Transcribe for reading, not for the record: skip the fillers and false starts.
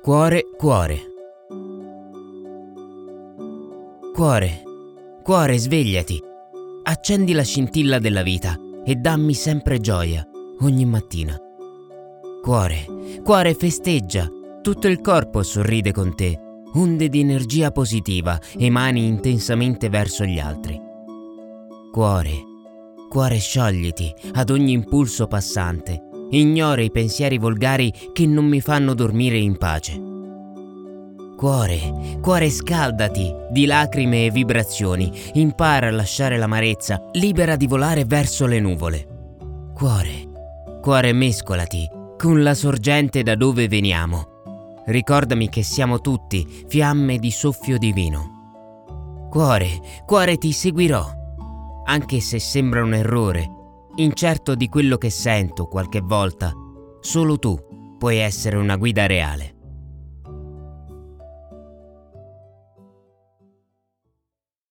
Cuore, cuore. Cuore, cuore, svegliati. Accendi la scintilla della vita e dammi sempre gioia, ogni mattina. Cuore, cuore, festeggia. Tutto il corpo sorride con te. Onde di energia positiva emani intensamente verso gli altri. Cuore, cuore, sciogliti ad ogni impulso passante. Ignora i pensieri volgari che non mi fanno dormire in pace. Cuore, cuore, scaldati di lacrime e vibrazioni. Impara a lasciare l'amarezza, libera di volare verso le nuvole. Cuore, cuore, mescolati con la sorgente da dove veniamo. Ricordami che siamo tutti fiamme di soffio divino. Cuore, cuore, ti seguirò, anche se sembra un errore. Incerto di quello che sento qualche volta, solo tu puoi essere una guida reale.